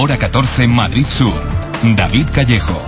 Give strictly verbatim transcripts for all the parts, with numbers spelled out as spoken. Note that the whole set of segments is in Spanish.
hora catorce Madrid Sur. David Callejo.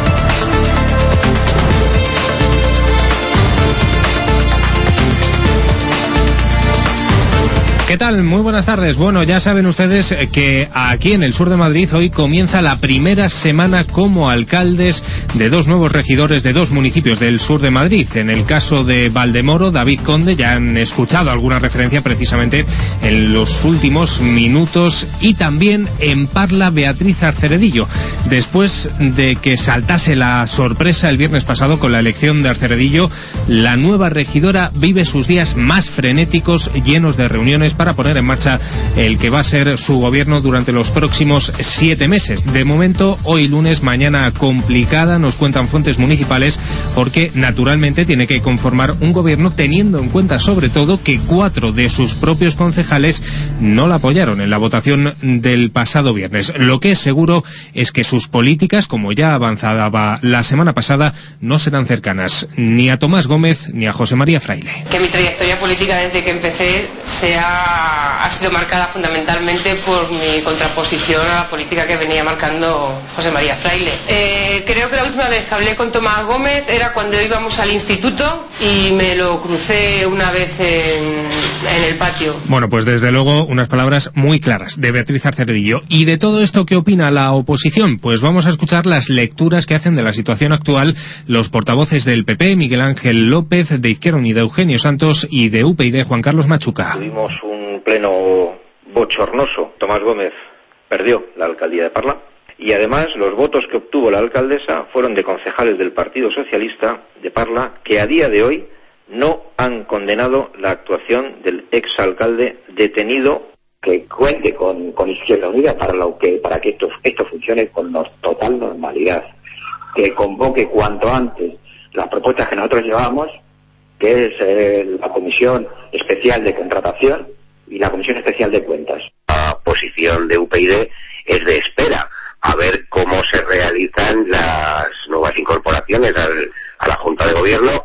¿Qué tal? Muy buenas tardes. Bueno, ya saben ustedes que aquí en el sur de Madrid hoy comienza la primera semana como alcaldes de dos nuevos regidores de dos municipios del sur de Madrid. En el caso de Valdemoro, David Conde, ya han escuchado alguna referencia precisamente en los últimos minutos, y también en Parla, Beatriz Arceredillo, después de que saltase la sorpresa el viernes pasado con la elección de Arceredillo. La nueva regidora vive sus días más frenéticos, llenos de reuniones para poner en marcha el que va a ser su gobierno durante los próximos siete meses. De momento, hoy lunes, mañana complicada, nos cuentan fuentes municipales, porque naturalmente tiene que conformar un gobierno teniendo en cuenta sobre todo que cuatro de sus propios concejales no la apoyaron en la votación del pasado viernes. Lo que es seguro es que sus políticas, como ya avanzaba la semana pasada, no serán cercanas ni a Tomás Gómez ni a José María Fraile. Que mi trayectoria política desde que empecé sea ha sido marcada fundamentalmente por mi contraposición a la política que venía marcando José María Fraile. Eh, creo que la última vez que hablé con Tomás Gómez era cuando íbamos al instituto y me lo crucé una vez en, en el patio. Bueno, pues desde luego unas palabras muy claras de Beatriz Arceredillo. ¿Y de todo esto qué opina la oposición? Pues vamos a escuchar las lecturas que hacen de la situación actual los portavoces del P P, Miguel Ángel López, de Izquierda Unida Eugenio Santos, y de U P y Juan Carlos Machuca. Tuvimos un pleno bochornoso. Tomás Gómez perdió la alcaldía de Parla, y además los votos que obtuvo la alcaldesa fueron de concejales del Partido Socialista de Parla, que a día de hoy no han condenado la actuación del exalcalde detenido. Que cuente con, con Izquierda Unida para, lo que, para que esto, esto funcione con no, total normalidad, que convoque cuanto antes las propuestas que nosotros llevamos, que es eh, la Comisión Especial de Contratación y la Comisión Especial de Cuentas. La posición de U P yD es de espera a ver cómo se realizan las nuevas incorporaciones al, a la Junta de Gobierno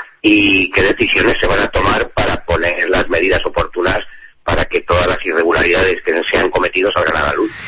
y qué decisiones se van a tomar para poner las medidas oportunas para que todas las irregularidades que se han cometido salgan a la luz.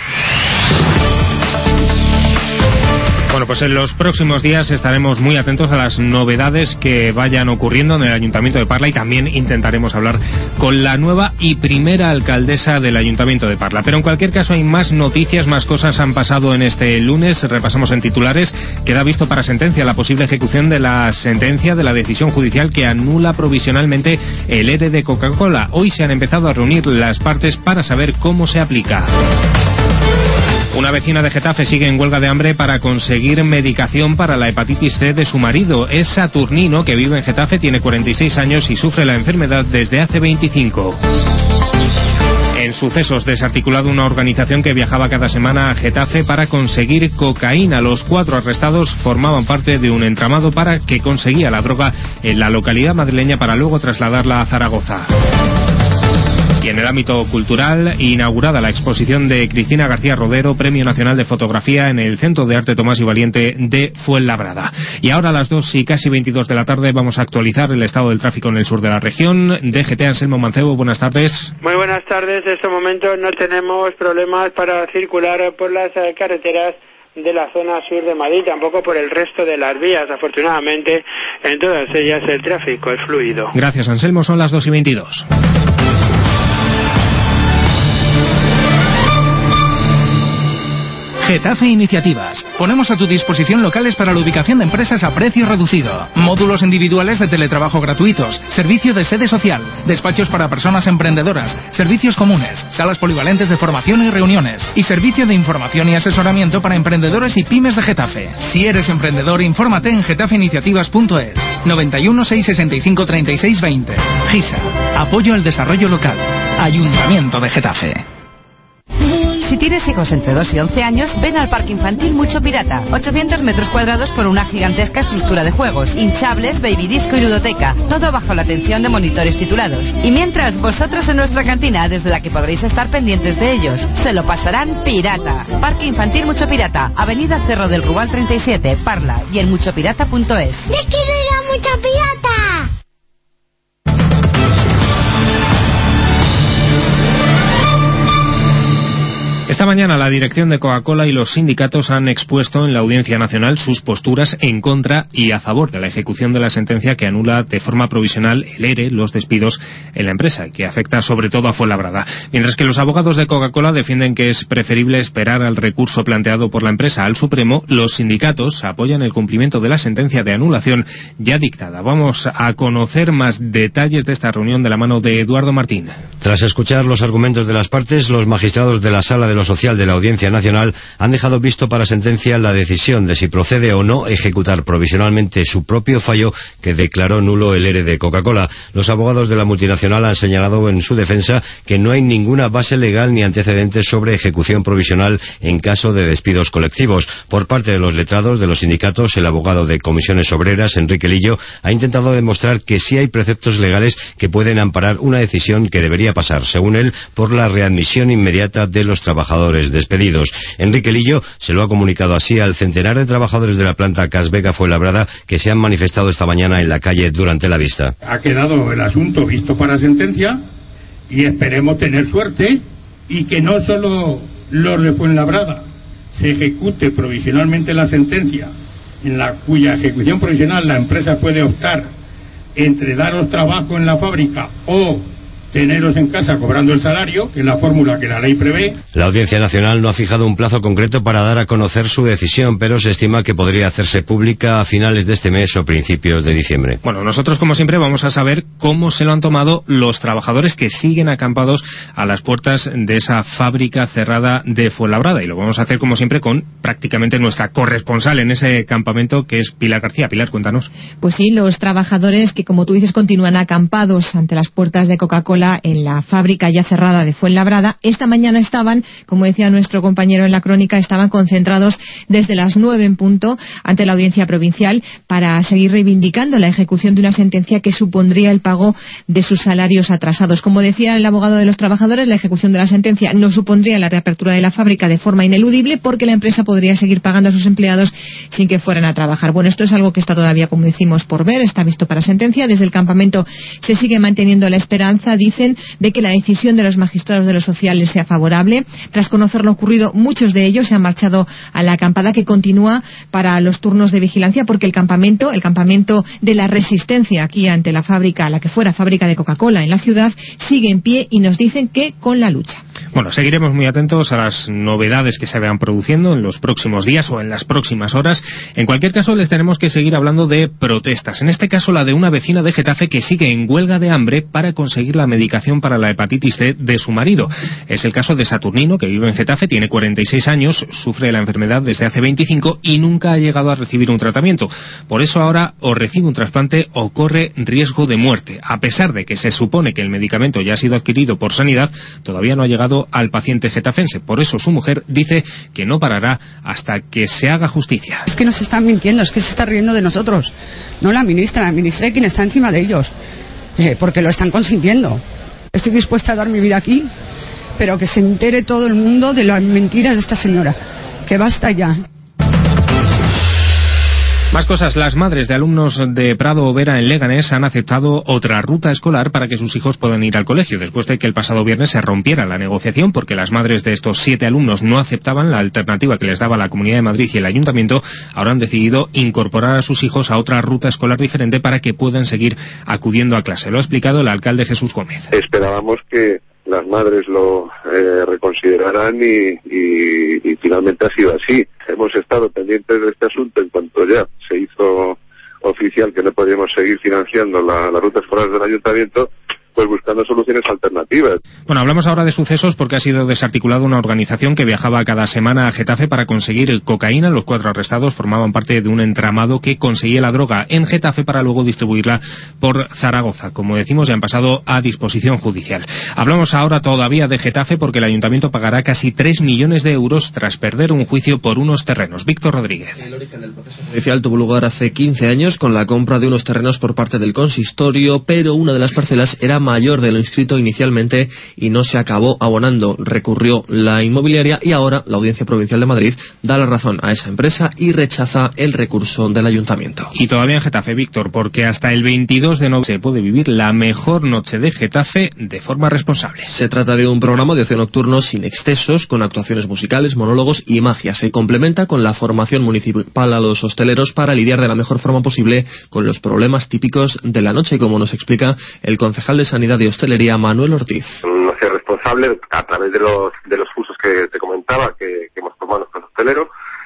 Bueno, pues en los próximos días estaremos muy atentos a las novedades que vayan ocurriendo en el Ayuntamiento de Parla, y también intentaremos hablar con la nueva y primera alcaldesa del Ayuntamiento de Parla. Pero en cualquier caso hay más noticias, más cosas han pasado en este lunes. Repasamos en titulares. Queda visto para sentencia la posible ejecución de la sentencia de la decisión judicial que anula provisionalmente el ERE de Coca-Cola. Hoy se han empezado a reunir las partes para saber cómo se aplica. Una vecina de Getafe sigue en huelga de hambre para conseguir medicación para la hepatitis C de su marido. Es Saturnino, que vive en Getafe, tiene cuarenta y seis años y sufre la enfermedad desde hace veinticinco. En sucesos, desarticulado una organización que viajaba cada semana a Getafe para conseguir cocaína. Los cuatro arrestados formaban parte de un entramado para que conseguía la droga en la localidad madrileña para luego trasladarla a Zaragoza. Y en el ámbito cultural, inaugurada la exposición de Cristina García Rodero, Premio Nacional de Fotografía, en el Centro de Arte Tomás y Valiente de Fuenlabrada. Y ahora a las dos y casi veintidós de la tarde vamos a actualizar el estado del tráfico en el sur de la región. D G T, Anselmo Mancebo, buenas tardes. Muy buenas tardes. En este momento no tenemos problemas para circular por las carreteras de la zona sur de Madrid, tampoco por el resto de las vías. Afortunadamente, en todas ellas el tráfico es fluido. Gracias, Anselmo. Son las dos y veintidós. Getafe Iniciativas. Ponemos a tu disposición locales para la ubicación de empresas a precio reducido. Módulos individuales de teletrabajo gratuitos. Servicio de sede social. Despachos para personas emprendedoras. Servicios comunes. Salas polivalentes de formación y reuniones. Y servicio de información y asesoramiento para emprendedores y pymes de Getafe. Si eres emprendedor, infórmate en getafe iniciativas punto es. noventa y uno, seiscientos sesenta y cinco, treinta y seis, veinte. GISA. Apoyo al desarrollo local. Ayuntamiento de Getafe. Si tienes hijos entre dos y once años, ven al Parque Infantil Mucho Pirata. ochocientos metros cuadrados con una gigantesca estructura de juegos, hinchables, baby disco y ludoteca. Todo bajo la atención de monitores titulados. Y mientras, vosotros en nuestra cantina, desde la que podréis estar pendientes de ellos. Se lo pasarán pirata. Parque Infantil Mucho Pirata, Avenida Cerro del Rubal treinta y siete, Parla, y en mucho pirata punto es. ¡Yo quiero ir a Mucho Pirata! Esta mañana la dirección de Coca-Cola y los sindicatos han expuesto en la Audiencia Nacional sus posturas en contra y a favor de la ejecución de la sentencia que anula de forma provisional el ERE, los despidos en la empresa, que afecta sobre todo a Fuenlabrada. Mientras que los abogados de Coca-Cola defienden que es preferible esperar al recurso planteado por la empresa al Supremo, los sindicatos apoyan el cumplimiento de la sentencia de anulación ya dictada. Vamos a conocer más detalles de esta reunión de la mano de Eduardo Martín. Tras escuchar los argumentos de las partes, los magistrados de la Sala de lo Social de la Audiencia Nacional han dejado visto para sentencia la decisión de si procede o no ejecutar provisionalmente su propio fallo que declaró nulo el ERE de Coca-Cola. Los abogados de la multinacional han señalado en su defensa que no hay ninguna base legal ni antecedentes sobre ejecución provisional en caso de despidos colectivos. Por parte de los letrados de los sindicatos, el abogado de Comisiones Obreras, Enrique Lillo, ha intentado demostrar que sí hay preceptos legales que pueden amparar una decisión que debería pasar, según él, por la readmisión inmediata de los trabajadores despedidos. Enrique Lillo se lo ha comunicado así al centenar de trabajadores de la planta Casvega Fuenlabrada que se han manifestado esta mañana en la calle durante la vista. Ha quedado el asunto visto para sentencia y esperemos tener suerte y que no solo los de Fuenlabrada se ejecute provisionalmente la sentencia, en la cuya ejecución provisional la empresa puede optar entre daros trabajo en la fábrica o teneros en casa cobrando el salario, que es la fórmula que la ley prevé. La Audiencia Nacional no ha fijado un plazo concreto para dar a conocer su decisión, pero se estima que podría hacerse pública a finales de este mes o principios de diciembre. Bueno, nosotros como siempre vamos a saber cómo se lo han tomado los trabajadores que siguen acampados a las puertas de esa fábrica cerrada de Fuenlabrada, y lo vamos a hacer como siempre con prácticamente nuestra corresponsal en ese campamento, que es Pilar García. Pilar, cuéntanos. Pues sí, los trabajadores que, como tú dices, continúan acampados ante las puertas de Coca-Cola en la fábrica ya cerrada de Fuenlabrada, esta mañana estaban, como decía nuestro compañero en la crónica, estaban concentrados desde las nueve en punto ante la Audiencia Provincial para seguir reivindicando la ejecución de una sentencia que supondría el pago de sus salarios atrasados. Como decía el abogado de los trabajadores, la ejecución de la sentencia no supondría la reapertura de la fábrica de forma ineludible porque la empresa podría seguir pagando a sus empleados sin que fueran a trabajar. Bueno, esto es algo que está todavía, como decimos, por ver, está visto para sentencia. Desde el campamento se sigue manteniendo la esperanza, dicen, de que la decisión de los magistrados de lo social les sea favorable. Tras conocer lo ocurrido, muchos de ellos se han marchado a la acampada que continúa para los turnos de vigilancia, porque el campamento, el campamento de la resistencia aquí ante la fábrica, la que fuera fábrica de Coca-Cola en la ciudad, sigue en pie y nos dicen que con la lucha. Bueno, seguiremos muy atentos a las novedades que se vayan produciendo en los próximos días o en las próximas horas. En cualquier caso, les tenemos que seguir hablando de protestas. En este caso, la de una vecina de Getafe que sigue en huelga de hambre para conseguir la medicación para la hepatitis C de su marido. Es el caso de Saturnino, que vive en Getafe, tiene cuarenta y seis años, sufre la enfermedad desde hace veinticinco y nunca ha llegado a recibir un tratamiento. Por eso ahora o recibe un trasplante o corre riesgo de muerte. A pesar de que se supone que el medicamento ya ha sido adquirido por Sanidad, todavía no ha llegado al paciente getafense. Por eso su mujer dice que no parará hasta que se haga justicia. Es que nos están mintiendo, es que se está riendo de nosotros. No la ministra, la ministra es quien está encima de ellos, eh, porque lo están consintiendo. Estoy dispuesta a dar mi vida aquí, pero que se entere todo el mundo de las mentiras de esta señora. Que basta ya. Más cosas. Las madres de alumnos de Prado Overa en Leganés han aceptado otra ruta escolar para que sus hijos puedan ir al colegio, después de que el pasado viernes se rompiera la negociación porque las madres de estos siete alumnos no aceptaban la alternativa que les daba la Comunidad de Madrid y el Ayuntamiento. Ahora han decidido incorporar a sus hijos a otra ruta escolar diferente para que puedan seguir acudiendo a clase. Lo ha explicado el alcalde Jesús Gómez. Esperábamos que las madres lo eh, reconsideraran y, y, y finalmente ha sido así. Hemos estado pendientes de este asunto en cuanto ya se hizo oficial que no podíamos seguir financiando la, la ruta escolar del ayuntamiento, pues buscando soluciones alternativas. Bueno, hablamos ahora de sucesos porque ha sido desarticulada una organización que viajaba cada semana a Getafe para conseguir cocaína. Los cuatro arrestados formaban parte de un entramado que conseguía la droga en Getafe para luego distribuirla por Zaragoza. Como decimos, ya han pasado a disposición judicial. Hablamos ahora todavía de Getafe porque el ayuntamiento pagará casi tres millones de euros tras perder un juicio por unos terrenos. Víctor Rodríguez. El origen del proceso judicial tuvo lugar hace quince años con la compra de unos terrenos por parte del consistorio, pero una de las parcelas era mayor de lo inscrito inicialmente y no se acabó abonando. Recurrió la inmobiliaria y ahora la Audiencia Provincial de Madrid da la razón a esa empresa y rechaza el recurso del Ayuntamiento. Y todavía en Getafe, Víctor, porque hasta el veintidós de noviembre se puede vivir la mejor noche de Getafe de forma responsable. Se trata de un programa de ocio nocturno sin excesos, con actuaciones musicales, monólogos y magia. Se complementa con la formación municipal a los hosteleros para lidiar de la mejor forma posible con los problemas típicos de la noche, como nos explica el concejal de Sanidad y Hostelería, Manuel Ortiz. No ser responsable a través de los de los cursos que te comentaba que, que hemos formado nuestros hosteleros.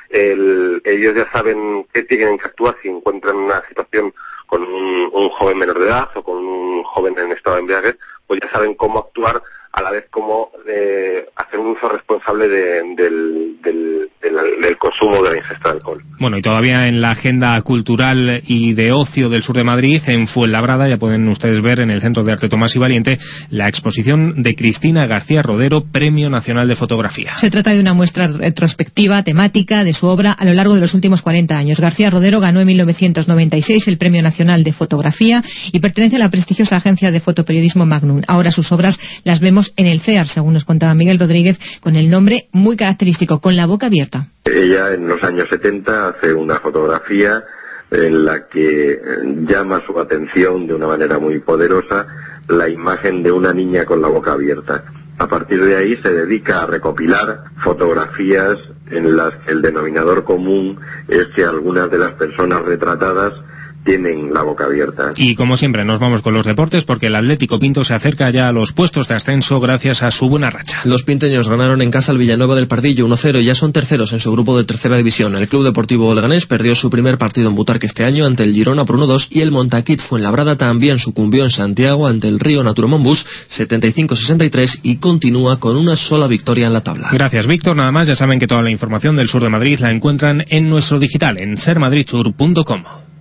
El, ellos ya saben qué tienen que actuar si encuentran una situación con un, un joven menor de edad o con un joven en estado de embriaguez, pues ya saben cómo actuar, a la vez cómo eh, hacer un uso responsable de, del, del, del, del consumo de la ingesta de alcohol. Bueno, y todavía en la agenda cultural y de ocio del sur de Madrid, en Fuenlabrada, ya pueden ustedes ver en el Centro de Arte Tomás y Valiente la exposición de Cristina García Rodero, Premio Nacional de Fotografía. Se trata de una muestra retrospectiva, temática, de su obra a lo largo de los últimos cuarenta años. García Rodero ganó en mil novecientos noventa y seis el Premio Nacional de Fotografía y pertenece a la prestigiosa agencia de fotoperiodismo Magnum. Ahora sus obras las vemos en el C E A R, según nos contaba Miguel Rodríguez, con el nombre muy característico, Con la boca abierta. Ella en los años setenta hace una fotografía en la que llama su atención de una manera muy poderosa la imagen de una niña con la boca abierta. A partir de ahí se dedica a recopilar fotografías en las que el denominador común es que algunas de las personas retratadas tienen la boca abierta. Y como siempre nos vamos con los deportes porque el Atlético Pinto se acerca ya a los puestos de ascenso gracias a su buena racha. Los pinteños ganaron en casa al Villanueva del Pardillo uno cero y ya son terceros en su grupo de tercera división. El Club Deportivo Leganés perdió su primer partido en Butarque este año ante el Girona por uno dos y el Montaquit Fuenlabrada también sucumbió en Santiago ante el Río Naturomón-Bus setenta y cinco sesenta y tres y continúa con una sola victoria en la tabla. Gracias, Víctor. Nada más, ya saben que toda la información del sur de Madrid la encuentran en nuestro digital en ser madrid sur punto com.